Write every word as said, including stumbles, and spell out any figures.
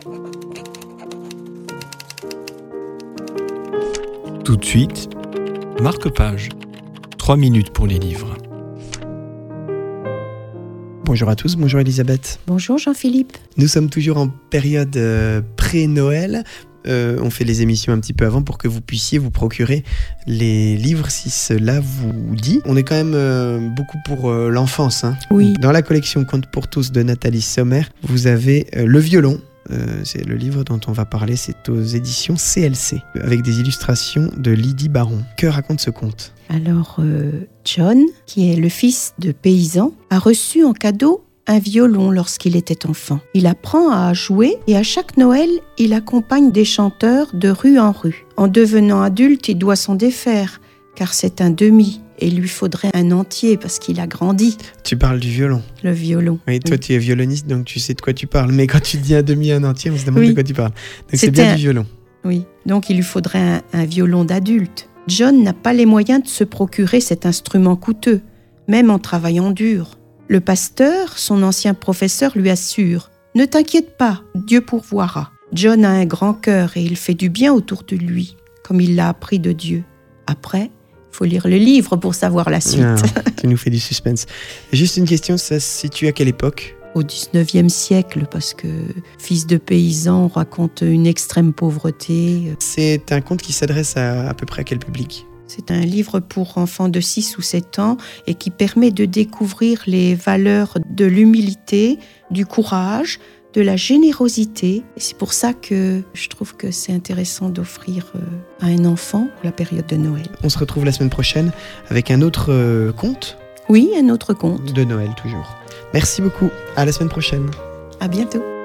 Tout de suite, marque-page. Trois minutes pour les livres. Bonjour à tous, bonjour Elisabeth. Bonjour Jean-Philippe. Nous sommes toujours en période euh, pré-Noël. Euh, on fait les émissions un petit peu avant pour que vous puissiez vous procurer les livres si cela vous dit. On est quand même euh, beaucoup pour euh, l'enfance. Hein. Oui. Dans la collection Contes pour tous de Nathalie Sommer, vous avez euh, Le Violon. Euh, c'est le livre dont on va parler, c'est aux éditions C L C, avec des illustrations de Lydie Baron. Que raconte ce conte ? Alors, euh, John, qui est le fils de paysan, a reçu en cadeau un violon lorsqu'il était enfant. Il apprend à jouer et à chaque Noël, il accompagne des chanteurs de rue en rue. En devenant adulte, il doit s'en défaire, car c'est un demi. Et il lui faudrait un entier parce qu'il a grandi. Tu parles du violon. Le violon. Oui, toi oui. tu es violoniste, donc tu sais de quoi tu parles. Mais quand tu dis un demi, un entier, on se demande Oui. de quoi tu parles. Donc c'est C'était bien un... du violon. Oui, donc il lui faudrait un, un violon d'adulte. John n'a pas les moyens de se procurer cet instrument coûteux, même en travaillant dur. Le pasteur, son ancien professeur, lui assure « Ne t'inquiète pas, Dieu pourvoira ». John a un grand cœur et il fait du bien autour de lui, comme il l'a appris de Dieu. Après, il faut lire le livre pour savoir la suite. Ah, tu nous fais du suspense. Juste une question, ça se situe à quelle époque ? Au dix-neuvième siècle, parce que fils de paysan raconte une extrême pauvreté. C'est un conte qui s'adresse à à peu près à quel public ? C'est un livre pour enfants de six ou sept ans et qui permet de découvrir les valeurs de l'humilité, du courage, de la générosité. Et c'est pour ça que je trouve que c'est intéressant d'offrir à un enfant la période de Noël. On se retrouve la semaine prochaine avec un autre euh, conte Oui, un autre conte. de Noël toujours. Merci beaucoup, à la semaine prochaine. À bientôt.